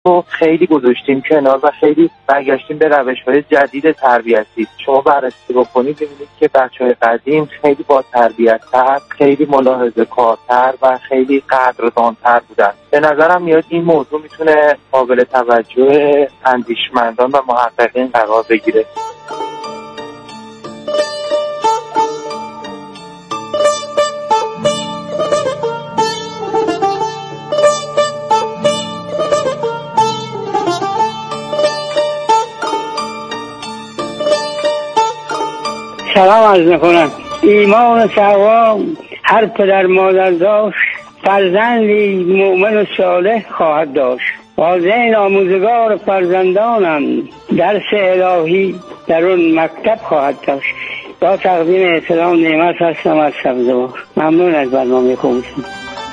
رو خیلی گذاشتیم کنار و خیلی برگشتیم به روش‌های جدید تربیتی. شما بررسی بکنید ببینید که بچه‌های قدیم خیلی با تربیت‌تر، خیلی ملاحظه‌کارتر و خیلی قدردان‌تر بودن. به نظرم میاد این موضوع میتونه قابل توجه اندیشمندان و محققین قرار بگیره. سلام عرض میکنم. ایمان و تقوا هر پدر مادر داشت، فرزندی مؤمن و صالح خواهد داشت. والدین آموزگار فرزندانم، درس الهی در اون مکتب خواهد داشت. با تقدیم احترام نعمت هستم از سبزوار. ممنون از برنامه خوبتون.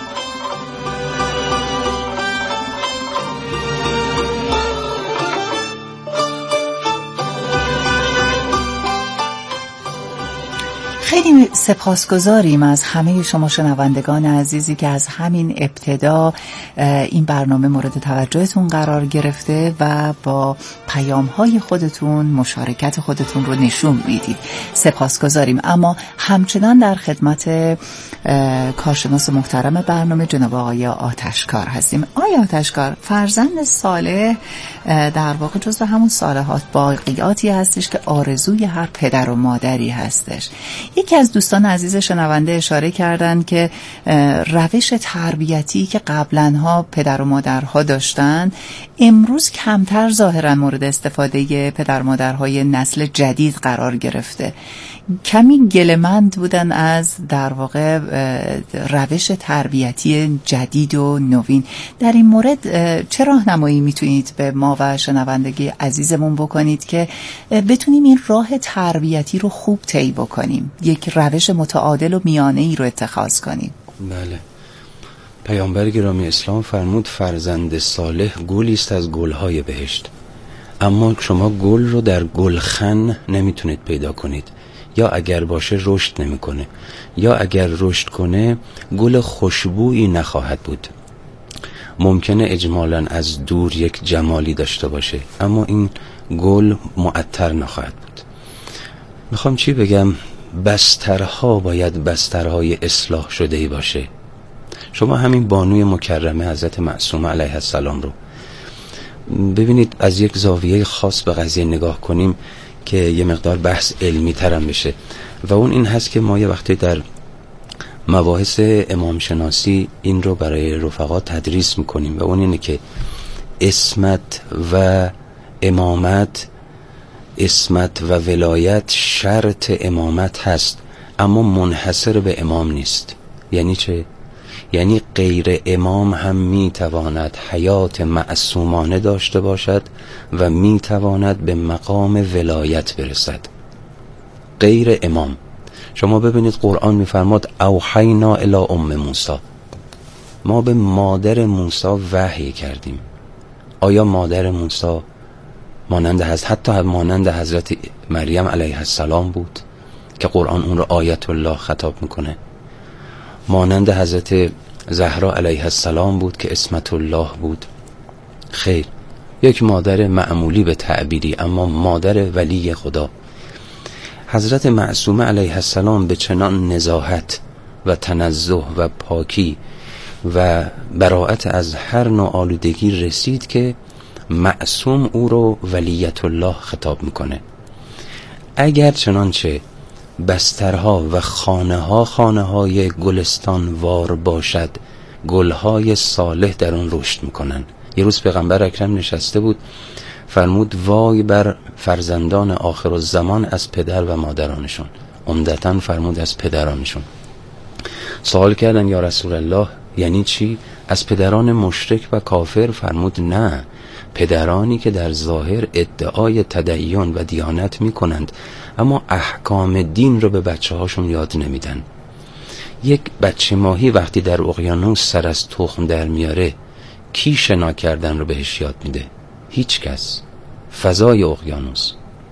خیلی سپاسگزاریم از همه شما شنوندگان عزیزی که از همین ابتدا این برنامه مورد توجهتون قرار گرفته و با پیام‌های خودتون مشارکت خودتون رو نشون میدید. سپاسگزاریم. اما همچنان در خدمت کارشناس محترم برنامه جناب آقای آتشکار هستیم. آقای آتشکار، فرزند صالح در واقع جزو همون صالحات باقیاتی هستش که آرزوی هر پدر و مادری هستش. یکی از دوستان عزیز شنونده اشاره کردن که روش تربیتی که قبلنها پدر و مادرها داشتن امروز کمتر ظاهرا مورد استفاده پدر و مادرهای نسل جدید قرار گرفته. کمی گله‌مند بودن از در واقع روش تربیتی جدید و نوین. در این مورد چه راهنمایی میتونید به ما و شنوندگی عزیزمون بکنید که بتونیم این راه تربیتی رو خوب طی بکنیم، یک روش متعادل و میانه‌ای رو اتخاذ کنیم؟ بله، پیامبر گرامی اسلام فرمود فرزند صالح گلی است از گل‌های بهشت. اما شما گل رو در گلخن نمیتونید پیدا کنید. یا اگر باشه رشد نمیکنه، یا اگر رشد کنه گل خوشبویی نخواهد بود. ممکنه اجمالاً از دور یک جمالی داشته باشه اما این گل معطر نخواهد بود. میخوام چی بگم؟ بسترها باید بسترهای اصلاح شده‌ای باشه. شما همین بانوی مکرمه حضرت معصومه علیه السلام رو ببینید، از یک زاویه خاص به قضیه نگاه کنیم که یه مقدار بحث علمی ترم بشه و اون این هست که ما یه وقتی در مباحث امام شناسی این رو برای رفقا تدریس میکنیم و اون اینه که اسمت و امامت، اسمت و ولایت شرط امامت هست اما منحصر به امام نیست. یعنی چه؟ یعنی غیر امام هم میتواند حیات معصومانه داشته باشد و میتواند به مقام ولایت برسد. غیر امام. شما ببینید قرآن میفرماد اوحینا الی ام موسی، ما به مادر موسی وحی کردیم. آیا مادر موسی مانند حتی مانند حضرت مریم علیه السلام بود که قرآن اون رو آیت الله خطاب میکنه؟ مانند حضرت زهرا علیه السلام بود که اسمت الله بود؟ خیر، یک مادر معمولی به تعبیری اما مادر ولی خدا. حضرت معصومه علیه السلام به چنان نزاهت و تنزه و پاکی و براءت از هر نوع آلودگی رسید که معصوم او رو ولیت الله خطاب میکنه. اگر چنانچه بسترها و خانه های گلستان وار باشد، گلهای صالح در اون رشد میکنن. یه روز پیغمبر اکرم نشسته بود، فرمود وای بر فرزندان آخر الزمان از پدر و مادرانشون. عمدتاً فرمود از پدرانشون. سوال کردن یا رسول الله یعنی چی؟ از پدران مشرک و کافر؟ فرمود نه، پدرانی که در ظاهر ادعای تدین و دیانت میکنند اما احکام دین رو به بچه هاشون یاد نمیدن. یک بچه ماهی وقتی در اقیانوس سر از تخم در میاره، کی شنا کردن رو بهش یاد میده؟ هیچ کس. فضای اقیانوس.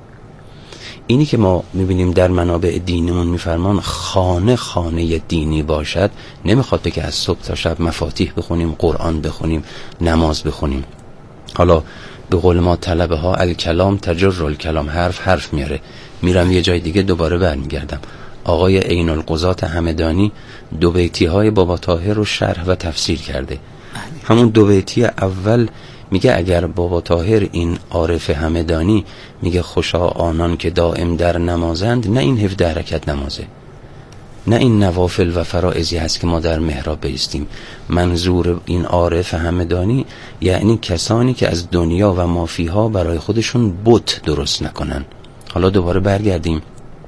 اینی که ما میبینیم در منابع دینمون میفرمان خانه دینی باشد، نمیخواد بگه از صبح تا شب مفاتیح بخونیم، قرآن بخونیم، نماز بخونیم. حالا به قول ما طلبه ها الکلام تجر الکلام، حرف میاره، میرم یه جای دیگه دوباره برمیگردم. آقای عین القضات همدانی 2 بیتی های بابا طاهر رو شرح و تفسیر کرده. همون 2 بیتی اول میگه اگر بابا طاهر این عارف همدانی میگه خوشا آنان که دائم در نمازند، نه این 17 رکعت نمازه، نه این نوافل و فرائضی هست که ما در محراب بایستیم. منظور این عارف همدانی یعنی کسانی که از دنیا و مافیها برای خودشون بت درست نکنن. حالا دوباره برگردیم.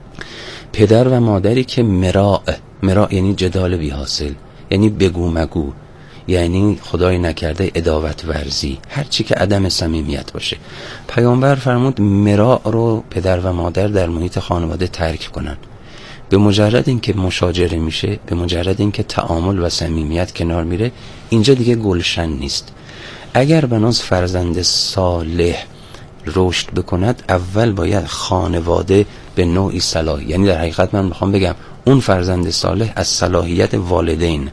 پدر و مادری که مراء یعنی جدال بی حاصل، یعنی بگو مگو، یعنی خدای نکرده عداوت ورزی، هر چی که عدم صمیمیت باشه. پیامبر فرمود مراء رو پدر و مادر در محیط خانواده ترک کنن. به مجرد اینکه مشاجره میشه، به مجرد اینکه تعامل و صمیمیت کنار میره، اینجا دیگه گلشن نیست. اگر بناز فرزند صالح رشد بکند، اول باید خانواده به نوعی صلاح، یعنی در حقیقت من میخوام بگم اون فرزند صالح از صلاحیت والدین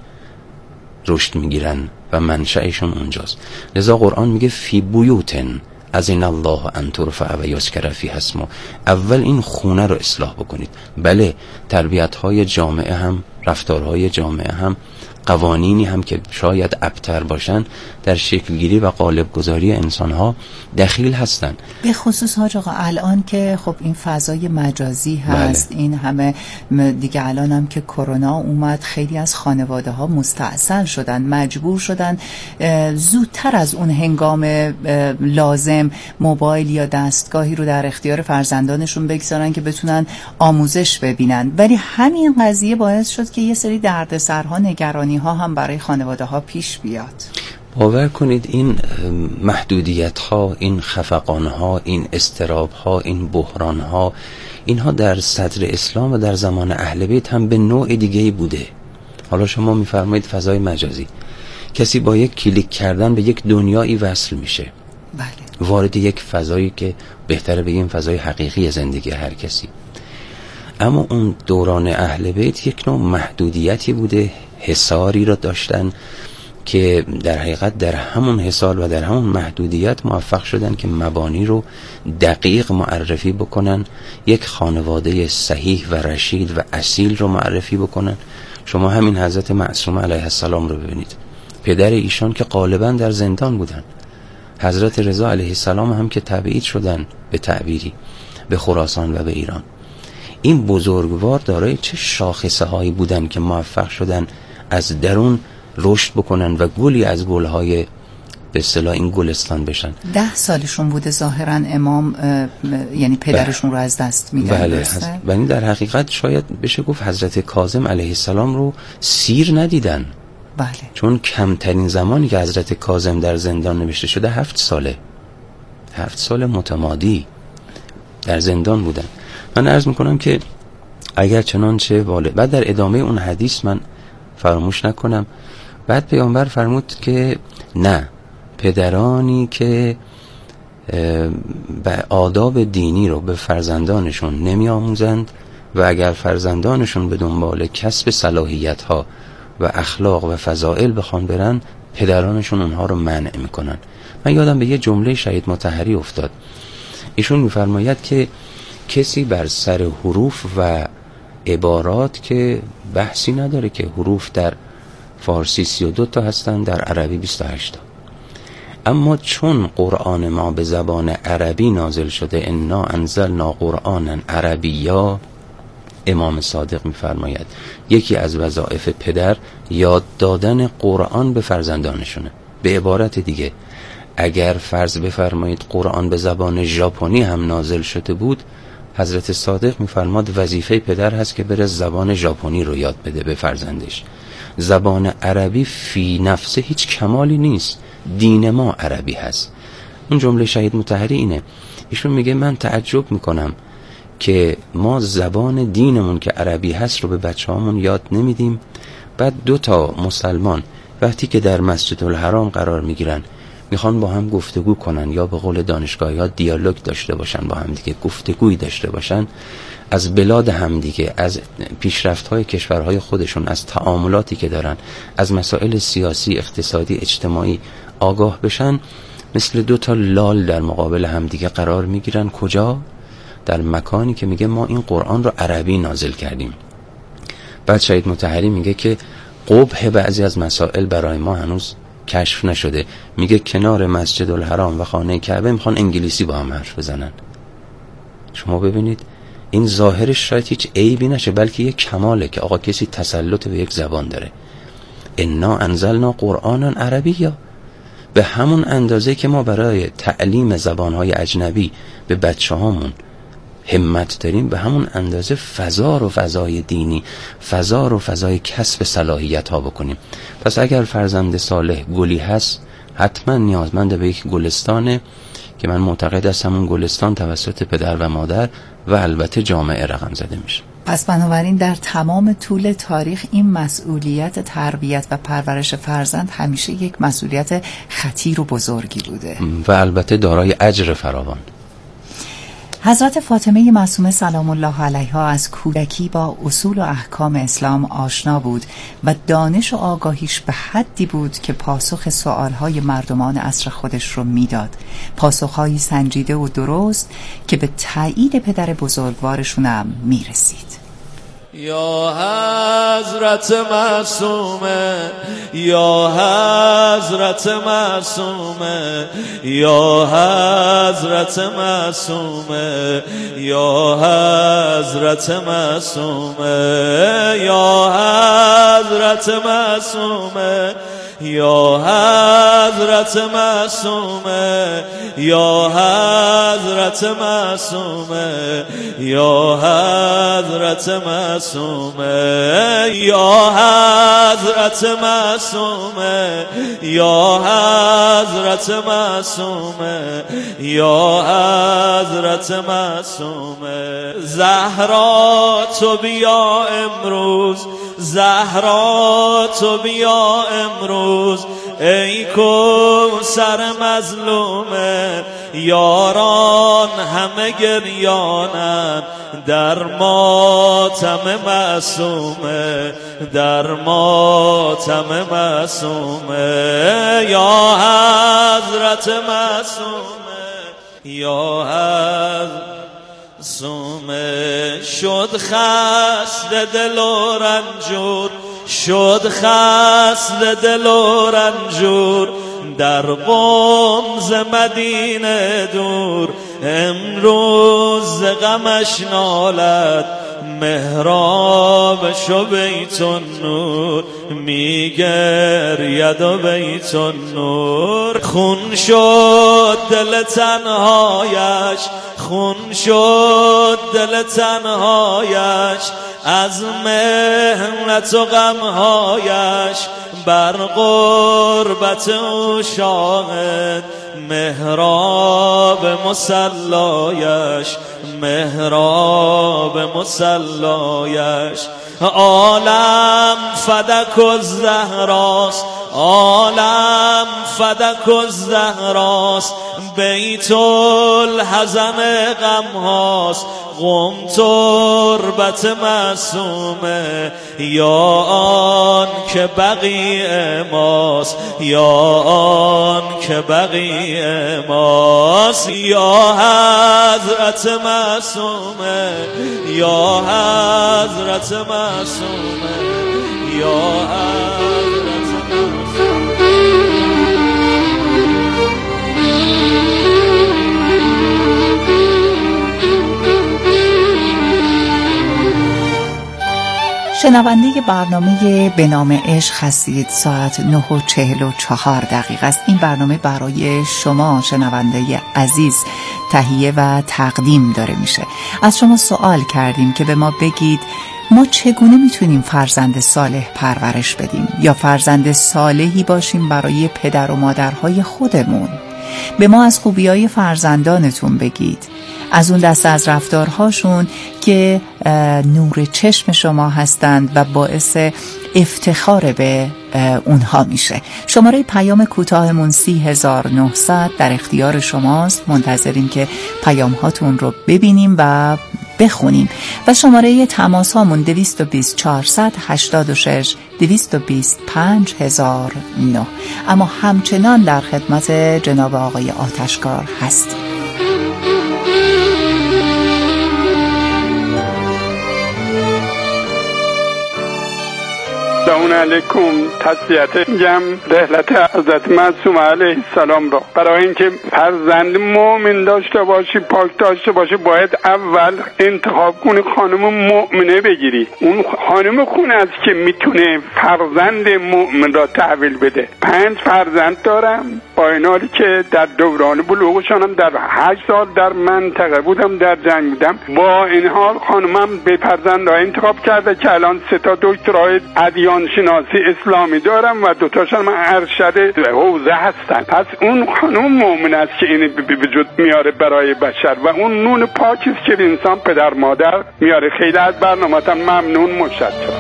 رشد میگیرن و منشأشون اونجاست. لذا قرآن میگه فی بیوتن اذن الله ان ترفع و یذکر فیها اسمه. اول این خونه رو اصلاح بکنید. بله، تربیت‌های جامعه هم، رفتارهای جامعه هم، قوانینی هم که شاید ابتر باشن در شکل گیری و قالب گذاری انسان‌ها دخیل هستن. به خصوص حاج آقا الان که خب این فضای مجازی هست، این همه دیگه الان هم که کرونا اومد، خیلی از خانواده ها مستعصل شدن، مجبور شدن زودتر از اون هنگام لازم موبایل یا دستگاهی رو در اختیار فرزندانشون بگذارن که بتونن آموزش ببینن. ولی همین قضیه باعث شد که یه سری دردسرها، نگرانی ها هم برای خانواده ها پیش بیاد. باور کنید این محدودیت ها، این خفقان ها، این اضطراب ها، این بحران ها، اینها در صدر اسلام و در زمان اهل بیت هم به نوع دیگه‌ای بوده. حالا شما میفرمایید فضای مجازی، کسی با یک کلیک کردن به یک دنیایی وصل میشه. بله. وارد یک فضایی که بهتره بگیم فضای حقیقی زندگی هر کسی. اما اون دوران اهل بیت یک نوع محدودیتی بوده، حصاری را داشتن که در حقیقت در همون حصار و در همون محدودیت موفق شدن که مبانی رو دقیق معرفی بکنن، یک خانواده صحیح و رشید و اصیل رو معرفی بکنن. شما همین حضرت معصومه علیه السلام رو ببینید، پدر ایشان که غالبا در زندان بودن، حضرت رضا علیه السلام هم که تبعید شدن به تعبیری به خراسان و به ایران. این بزرگوار دارای چه شاخصه هایی بودن که موفق شدن از درون رشد بکنن و گلی از گلهای به اصطلاح این گلستان بشن. 10 سالشون بوده ظاهرا امام، یعنی پدرشون رو از دست میدن. بله، یعنی در حقیقت شاید بشه گفت حضرت کاظم علیه السلام رو سیر ندیدن. بله. چون کمترین زمانی که حضرت کاظم در زندان نوشته شده 7 ساله. 7 سال متمادی در زندان بودن. من عرض میکنم که اگر چنانچه بعد در ادامه اون حدیث من فراموش نکنم، بعد پیامبر فرمود که نه، پدرانی که به آداب دینی رو به فرزندانشون نمی آموزند و اگر فرزندانشون به دنبال کسب صلاحیت ها و اخلاق و فضائل بخوان برن، پدرانشون اونها رو منع میکنن. من یادم به یه جمله شهید مطهری افتاد. ایشون میفرماید که کسی بر سر حروف و عبارات که بحثی نداره که حروف در فارسی 32 تا هستن، در عربی 28 تا، اما چون قرآن ما به زبان عربی نازل شده، انا انزلنا قرآنا عربیا، امام صادق میفرماید یکی از وظایف پدر یاد دادن قرآن به فرزندانشونه. به عبارت دیگه اگر فرض بفرمایید قرآن به زبان ژاپنی هم نازل شده بود، حضرت صادق میفرماد وظیفه پدر هست که بره زبان ژاپنی رو یاد بده به فرزندش. زبان عربی فی نفسه هیچ کمالی نیست، دین ما عربی هست. اون جمله شهید مطهری اینه. ایشون میگه من تعجب میکنم که ما زبان دینمون که عربی هست رو به بچه‌هامون یاد نمیدیم. بعد 2 تا مسلمان وقتی که در مسجد الحرام قرار میگیرن میخوان با هم گفتگو کنن یا به قول دانشگاهی ها دیالوگ داشته باشن، با هم دیگه گفتگویی داشته باشن، از بلاد هم دیگه، از پیشرفت‌های کشورهای خودشون، از تعاملاتی که دارن، از مسائل سیاسی، اقتصادی، اجتماعی آگاه بشن، مثل 2 تا لال در مقابل همدیگه قرار میگیرن. کجا؟ در مکانی که میگه ما این قرآن رو عربی نازل کردیم. بعد شهید مطهری میگه که قبح بعضی از مسائل برای ما هنوز کشف نشده. میگه کنار مسجد الحرام و خانه کعبه میخوان انگلیسی با هم حرف بزنن. شما ببینید این ظاهرش شاید هیچ عیبی نشه، بلکه یک کماله که آقا کسی تسلط به یک زبان داره. انا انزلنا قرآنا عربیا، به همون اندازه که ما برای تعلیم زبانهای اجنبی به بچه هامون همت داریم، به همون اندازه فضا رو فضای دینی، فضا رو فضای کسب صلاحیت ها بکنیم. پس اگر فرزند صالح گلی هست، حتما نیازمند به یک گلستانه که من معتقد هستم اون گلستان توسط پدر و مادر و البته جامعه رقم زده میشه. پس بنابراین در تمام طول تاریخ این مسئولیت تربیت و پرورش فرزند همیشه یک مسئولیت خطیر و بزرگی بوده و البته دارای اجر فراوان. حضرت فاطمه معصومه سلام الله علیها از کودکی با اصول و احکام اسلام آشنا بود و دانش و آگاهیش به حدی بود که پاسخ سوالهای مردمان عصر خودش رو میداد، پاسخهایی سنجیده و درست که به تایید پدر بزرگوارشون هم میرسید. یا حضرت معصومه، یا حضرت معصومه، یا حضرت معصومه، یا حضرت معصومه، یا حضرت معصومه، یا حضرت معصومه، یا حضرت معصومه، یا حضرت معصومه، یا حضرت معصومه، یا حضرت معصومه، یا حضرت معصومه. زهرا تو بیا امروز، زهرا تو بیا امروز، ای کوثر مظلومه. یاران همه گریانند در ماتم معصومه، در ماتم معصومه. یا حضرت معصومه، یا حضرت معصومه. شد خسته دل و رنجور، شد خسته دل و رنجور، در قم ز مدینه دور. امروز غمش نالد محرابش و بیت النور، میگرید و بیت النور. خون شد دل تنهایش، خون شد دل تنهایش، از محنت و غمهایش بر غربت او شاهد. محراب مصلایش، محراب مصلایش. عالم فدک الزهراست، عالم فدک الزهراست، بیت الحزن غمهاست. قم تربت معصومه، یا آن که بقیع ماست، یا آن که بقیع ماست. یا حضرت معصومه، یا حضرت معصومه، یا حضرت معصومه. شنونده برنامه به نام عشق هستید. ساعت 9:44 است. این برنامه برای شما شنونده عزیز تهیه و تقدیم داره میشه. از شما سوال کردیم که به ما بگید ما چگونه میتونیم فرزند صالح پرورش بدیم یا فرزند صالحی باشیم برای پدر و مادرهای خودمون. به ما از خوبی‌های فرزندانتون بگید، از اون دسته از رفتارهاشون که نور چشم شما هستند و باعث افتخار به اونها میشه. شماره پیام کوتاهمون 30900 در اختیار شماست. منتظریم که پیام هاتون رو ببینیم و بخونیم. و شماره تماس هامون 220 486 220 5009. اما همچنان در خدمت جناب آقای آتشکار هستیم. سلام علیکم. تسلیت میگم رحلت حضرت معصومه علیه السلام را. برای اینکه فرزند مؤمن داشته باشی، پاک داشته باشی، باید اول انتخاب کنی خانم مؤمنه بگیری. اون خانم خونه است که میتونه فرزند مؤمن را تحویل بده. 5 فرزند دارم، با این حالی که در دوران بلوغشانم در 8 سال در منطقه بودم، در جنگ بودم. با این حال خانمم به فرزند را انتخاب کرده که الان 3 تا دکترای ادیان شناسی اسلامی دارم و 2 تاشون ارشد حوزه هستن. پس اون خانم مؤمن است که این به وجود میاره برای بشر و اون نون پاکی است که انسان پدر مادر میاره. خیلی از برنامه‌تون ممنون، متشکرم.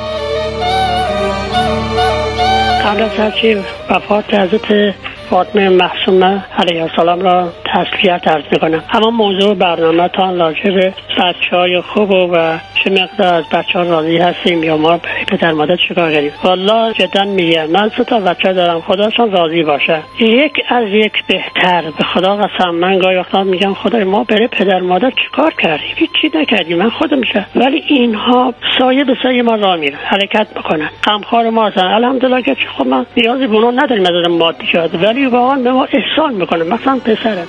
قبل از هر چیز وفات حضرت فاطمه معصومه علیه السلام را تسلیت عرض میکنم. اما موضوع برنامه تان راجع به بچه‌های خوب و چه مقدار از بچه‌ها راضی هستیم یا ما برای پدر مادر چیکار کردیم. والله جدا میگم من 3 تا بچه دارم، خداشون راضی باشه. یک از یک بهتر. به خدا قسم من گاهی وقتا میگم خدای ما برای پدر مادر چیکار کردیم؟ هیچی نکردیم، من خودم میشه. ولی اینها سایه به سایه ما راه میرن، حرکت میکنن، غمخوار ما هستن. الحمدلله که خب ما نیازی به اونها نداریم از مادی شد، ولی واقعا به ما احسان میکنه. مثلا پسرم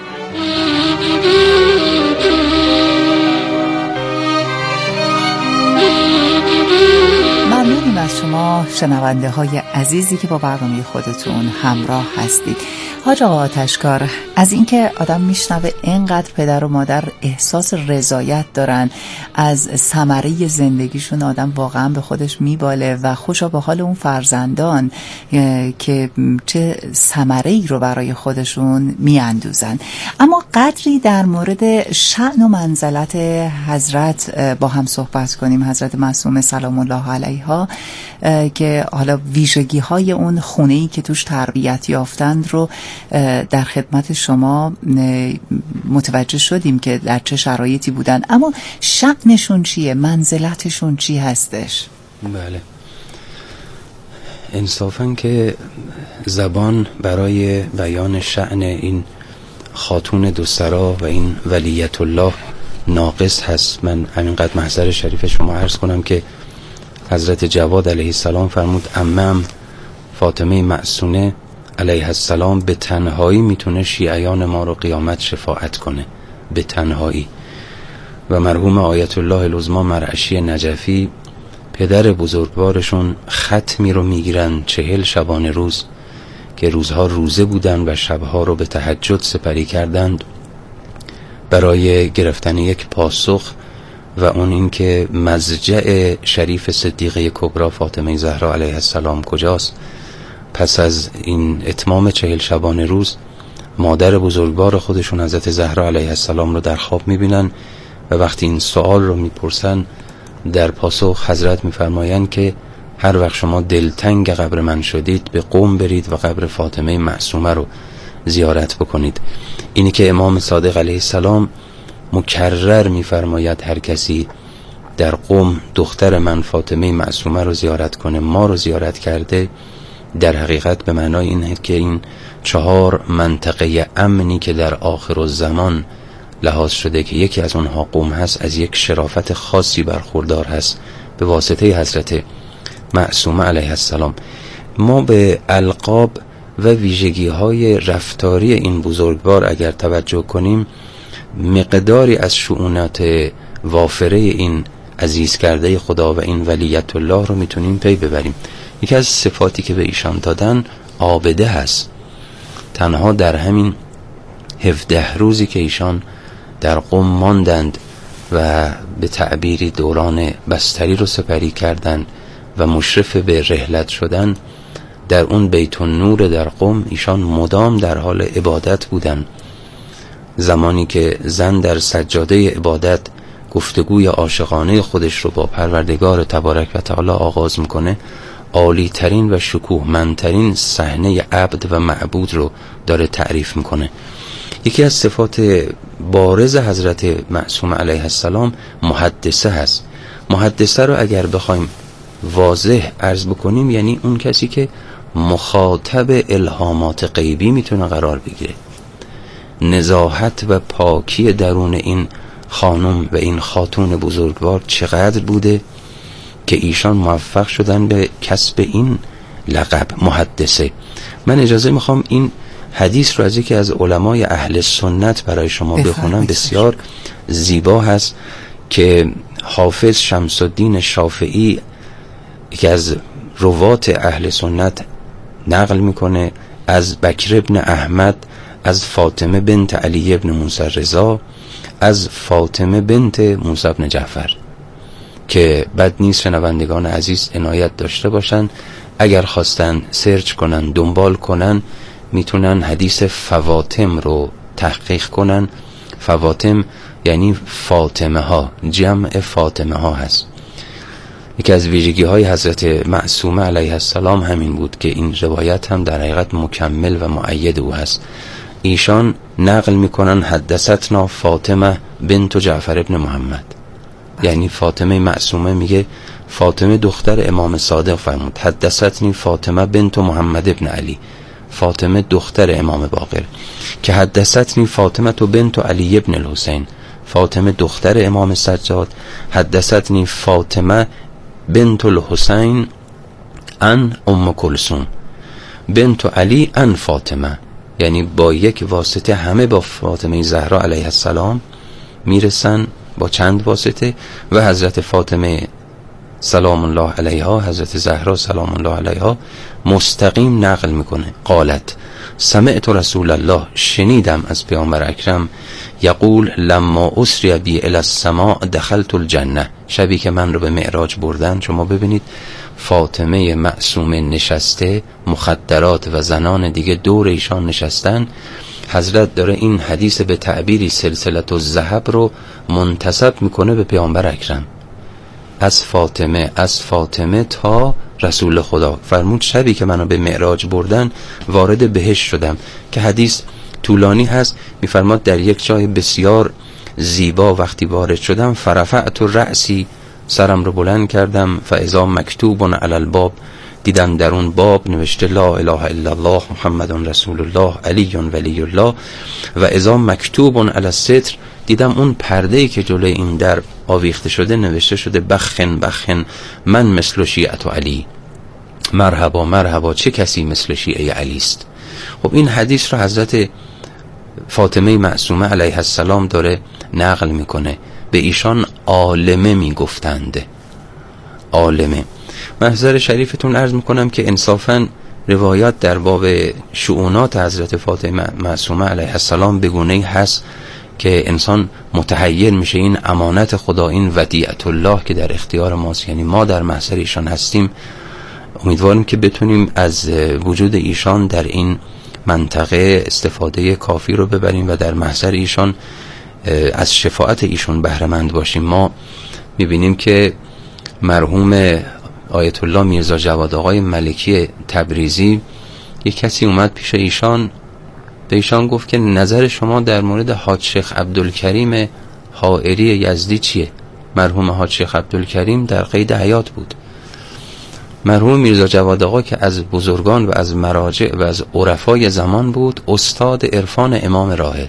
ممنونیم از شما شنونده های عزیزی که با برنامه خودتون همراه هستید. حاج آقا آتشکار، از اینکه آدم میشنوه اینقدر پدر و مادر احساس رضایت دارن از ثمره زندگیشون، آدم واقعا به خودش میباله و خوشا به حال اون فرزندان که چه ثمره‌ای رو برای خودشون میاندوزن. اما قدری در مورد شأن و منزلت حضرت با هم صحبت کنیم، حضرت معصومه سلام الله علیها، که حالا ویژگی های اون خونه‌ای که توش تربیت یافتند رو در خدمت شما متوجه شدیم که در چه شرایطی بودن. اما شأنشون چیه؟ منزلتشون چی هستش؟ بله، انصافاً که زبان برای بیان شأن این خاتون دوسرا و این ولیت الله ناقص هست. من همینقدر محضر شریف شما عرض کنم که حضرت جواد علیه السلام فرمود عمم فاطمه معصومه علیه السلام به تنهایی میتونه شیعیان ما رو قیامت شفاعت کنه، به تنهایی. و مرحوم آیت الله العظما مرعشی نجفی پدر بزرگوارشون ختمی رو میگیرن 40 شبانه روز که روزها روزه بودن و شبها رو به تهجد سپری کردند برای گرفتن یک پاسخ، و اون این که مضجع شریف صدیقه کبرا فاطمه زهرا علیه السلام کجاست. پس از این اتمام 40 شبانه روز مادر بزرگوار خودشون حضرت زهرا علیه السلام رو در خواب میبینن و وقتی این سوال رو میپرسن در پاسخ حضرت میفرمایند که هر وقت شما دلتنگ قبر من شدید به قم برید و قبر فاطمه معصومه رو زیارت بکنید. اینی که امام صادق علیه السلام مکرر میفرماید هر کسی در قم دختر من فاطمه معصومه رو زیارت کنه ما رو زیارت کرده، در حقیقت به معنای اینه که این 4 منطقه امنی که در آخر الزمان لحاظ شده که یکی از اونها قم هست، از یک شرافت خاصی برخوردار هست به واسطه حضرت معصومه علیه السلام. ما به القاب و ویژگی های رفتاری این بزرگوار اگر توجه کنیم، مقداری از شؤونات وافره این عزیز کرده خدا و این ولیت الله رو میتونیم پی ببریم. یکی از صفاتی که به ایشان دادن عابده هست. تنها در همین 17 روزی که ایشان در قم ماندند و به تعبیری دوران بستری رو سپری کردند و مشرف به رحلت شدن، در اون بیت النور در قم ایشان مدام در حال عبادت بودن. زمانی که زن در سجاده عبادت گفتگوی عاشقانه خودش رو با پروردگار تبارک و تعالی آغاز میکنه، عالی ترین و شکوهمندترین صحنه عبد و معبود رو داره تعریف میکنه. یکی از صفات بارز حضرت معصوم علیه السلام محدثه هست. محدثه رو اگر بخوایم واضح عرض بکنیم یعنی اون کسی که مخاطب الهامات غیبی میتونه قرار بگیره. نزاهت و پاکی درون این خانم و این خاتون بزرگوار چقدر بوده که ایشان موفق شدن به کسب این لقب محدثه. من اجازه میخوام این حدیث رو از یکی از علمای اهل سنت برای شما بخونم. بسیار زیبا هست که حافظ شمس الدین شافعی یکی از روات اهل سنت نقل میکنه از بکر ابن احمد، از فاطمه بنت علی ابن موسی رضا، از فاطمه بنت موسی ابن جعفر، که بد نیست شنوندگان عزیز عنایت داشته باشن اگر خواستن سرچ کنن دنبال کنن میتونن حدیث فواطم رو تحقیق کنن. فواطم یعنی فاطمه ها، جمع فاطمه ها هست. یکی از ویژگی های حضرت معصومه علیه السلام همین بود که این روایت هم در حقیقت مکمل و مؤید او هست. ایشان نقل میکنن حدثتنا فاطمه بنت جعفر ابن محمد، یعنی فاطمه معصومه میگه فاطمه دختر امام صادق فرمود حدثتنی فاطمه بنت محمد ابن علی، فاطمه دختر امام باقر، که حدثتنی فاطمه تو بنت علی ابن الحسین، فاطمه دختر امام سجاد، حدثتنی فاطمه بنت الحسین ان ام کلثوم بنت علی ان فاطمه، یعنی با یک واسطه همه با فاطمه زهرا علیه السلام میرسن با چند واسطه، و حضرت فاطمه سلام الله علیها، حضرت زهرا سلام الله علیها مستقیم نقل میکنه. قالت سمعت رسول الله، شنیدم از پیامبر اکرم، یقول لما اسری بی الی السماء دخلت الجنه، شبی که من رو به معراج بردن. شما ببینید فاطمه معصومه نشسته، مخدرات و زنان دیگه دور ایشان نشستن، حضرت داره این حدیث به تعبیری سلسله الذهب رو منتسب میکنه به پیامبر اکرم، از فاطمه تا رسول خدا. فرمود شبی که منو به معراج بردن وارد بهشت شدم، که حدیث طولانی هست. میفرماد در یک جای بسیار زیبا وقتی وارد شدم فرفعت رأسی، سرم رو بلند کردم، فاذا مکتوب علی الباب، دیدم در اون باب نوشته لا اله الا الله محمد رسول الله علی ولی الله، و اذا مکتوب علی الستر، دیدم اون پرده‌ای که جلوی این در آویخته شده نوشته شده بخن من مثل شیعت علی، مرحبا چه کسی مثل شیعه علی است. خب این حدیث رو حضرت فاطمه معصومه علیه السلام داره نقل میکنه. به ایشان عالمه میگفتند. عالمه. محضر شریفتون عرض میکنم که انصافاً روایات در باب شؤونات حضرت فاطمه معصومه علیه السلام بگونه‌ای هست که انسان متحیر میشه. این امانت خدا، این ودیعت الله که در اختیار ماست، یعنی ما در محضر ایشان هستیم. امیدواریم که بتونیم از وجود ایشان در این منطقه استفاده کافی رو ببریم و در محضر ایشان از شفاعت ایشون بهره مند باشیم. ما میبینیم که مرحوم آیت الله میرزا جواد آقای ملکی تبریزی، یک کسی اومد پیش ایشان، به ایشان گفت که نظر شما در مورد حاج شیخ عبدالکریم حائری یزدی چیه؟ مرحوم حاج شیخ عبدالکریم در قید حیات بود. مرحوم میرزا جواد آقا که از بزرگان و از مراجع و از عرفای زمان بود، استاد عرفان امام راحل.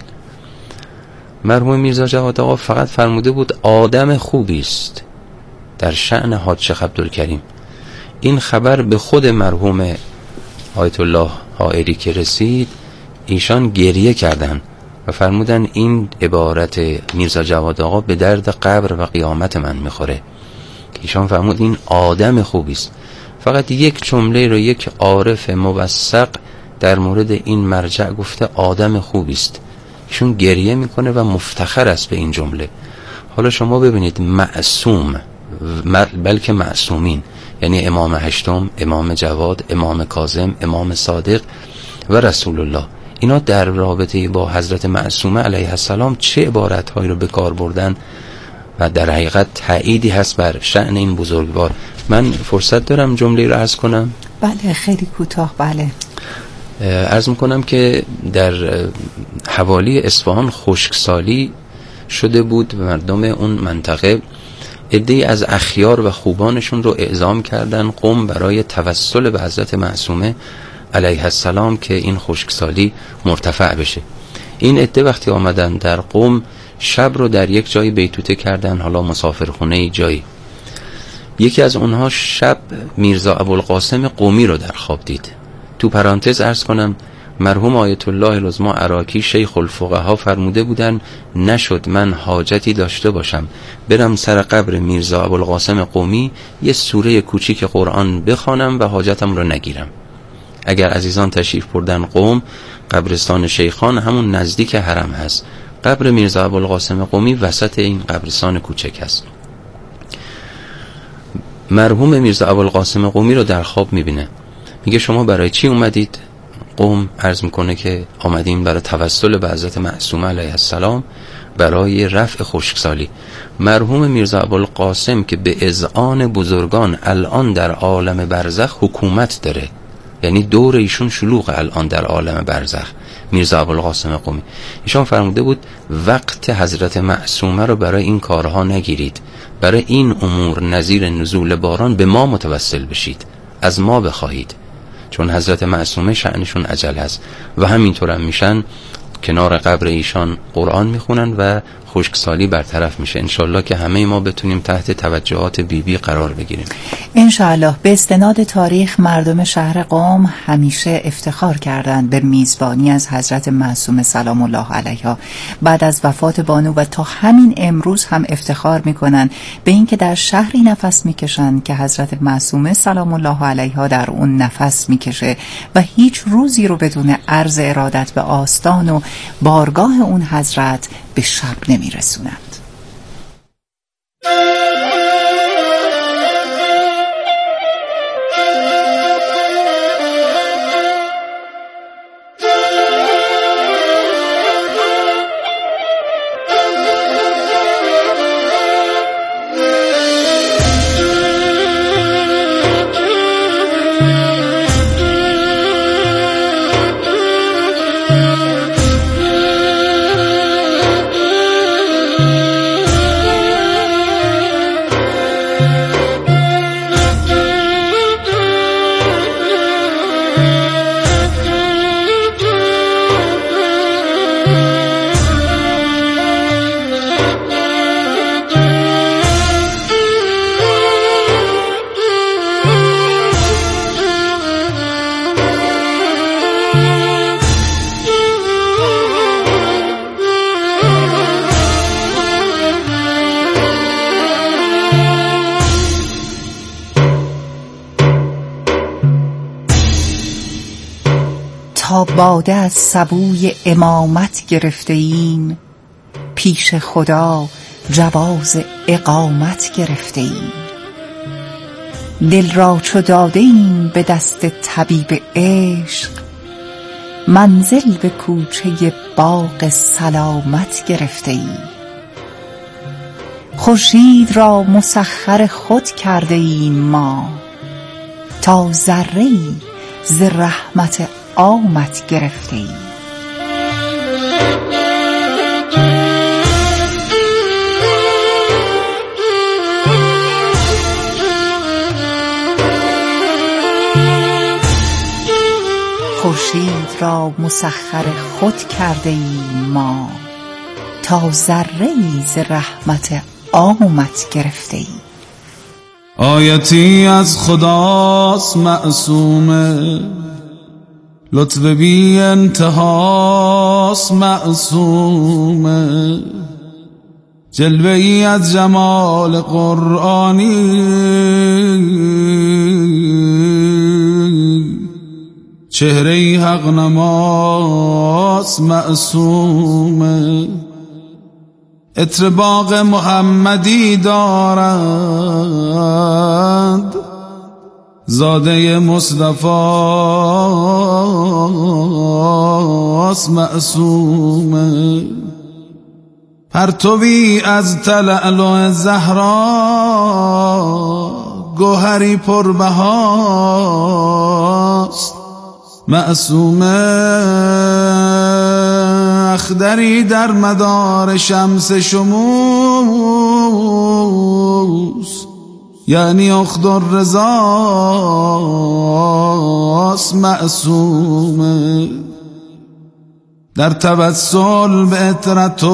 مرحوم میرزا جواد آقا فقط فرموده بود آدم خوبی است در شأن حاج شیخ عبدالکریم. این خبر به خود مرحوم آیت الله حائری که رسید، ایشان گریه کردن و فرمودن این عبارت میرزا جواد آقا به درد قبر و قیامت من میخوره. ایشان فرمود این آدم خوبی است. فقط یک جمله رو یک عارف موثق در مورد این مرجع گفته آدم خوبی است. ایشون گریه میکنه و مفتخر است به این جمله. حالا شما ببینید معصوم، بلکه معصومین، یعنی امام هشتم، امام جواد، امام کاظم، امام صادق و رسول الله، اینا در رابطه با حضرت معصومه علیه السلام چه عبارتهایی رو به کار بردن و در حقیقت تأییدی هست بر شأن این بزرگوار. من فرصت دارم جمله رو عرض کنم؟ بله خیلی کوتاه. بله. عرض میکنم که در حوالی اصفهان خشکسالی شده بود و مردم اون منطقه عده‌ای از اخیار و خوبانشون رو اعزام کردن قم برای توسل به حضرت معصومه علیه السلام که این خشکسالی مرتفع بشه. این عده وقتی آمدن در قم شب رو در یک جای بیتوته کردن، حالا مسافرخونه جایی. یکی از اونها شب میرزا ابوالقاسم قمی رو در خواب دید. تو پرانتز عرض کنم مرحوم آیت الله العظمی عراقی شیخ الفقها فرموده بودن نشد من حاجتی داشته باشم برم سر قبر میرزا ابوالقاسم قمی یه سوره کوچیک قرآن بخوانم و حاجتم رو نگیرم. اگر عزیزان تشریف بردن قم، قبرستان شیخان همون نزدیک حرم هست. قبر میرزا ابوالقاسم قمی وسط این قبرستان کوچک هست. مرحوم میرزا ابوالقاسم قمی رو در خواب میبینه، میگه شما برای چی اومدید قم؟ عرض میکنه که آمدیم برای توسل به حضرت معصومه علیه السلام برای رفع خشکسالی. مرحوم میرزا ابوالقاسم که به اذعان بزرگان الان در عالم برزخ حکومت داره، یعنی دور ایشون شلوغ الان در عالم برزخ، میرزا ابوالقاسم قمی، ایشان فرموده بود وقت حضرت معصومه رو برای این کارها نگیرید، برای این امور نظیر نزول باران به ما متوسل بشید، از ما بخواهید، چون حضرت معصومه شأنشون عجل هست. و همینطور هم میشن کنار قبر ایشان قرآن میخونن و خشکسالی برطرف میشه. انشالله که همه ما بتونیم تحت توجهات بیبی قرار بگیریم انشالله. به استناد تاریخ مردم شهر قم همیشه افتخار کردند به میزبانی از حضرت معصومه سلام الله علیها. بعد از وفات بانو و تا همین امروز هم افتخار میکنن به اینکه در شهری نفس میکشن که حضرت معصومه سلام الله علیها در اون نفس میکشه و هیچ روزی رو بدون عرض ارادت به آستان و بارگاه اون حضرت به شب نمیرسونند. تا باده از سبوی امامت گرفته ایم، پیش خدا جواز اقامت گرفته ایم. دل را چو داده ایم به دست طبیب عشق، منزل به کوچه باغ سلامت گرفته ایم. خورشید را مسخر خود کرده ایم ما، تا ذره‌ای ز رحمت عامت گرفته ایم. خورشید را مسخر خود کرده ایم ما، تا ذره‌ای ز رحمت عامت گرفته ایم. آیتی از خداست معصومه، لطف بی انتهاست معصومه، جلوه ای از جمال قرآنی، چهره حق نماست معصومه، عطر باغ محمدی دارد، زاده مصطفاست معصومه، پرتوی از تلألؤ زهرا، گوهری پربهاست معصومه. اخدری در مدار شمس شموس، یعنی اخدر رضاست معصومه. در توسل به اطرت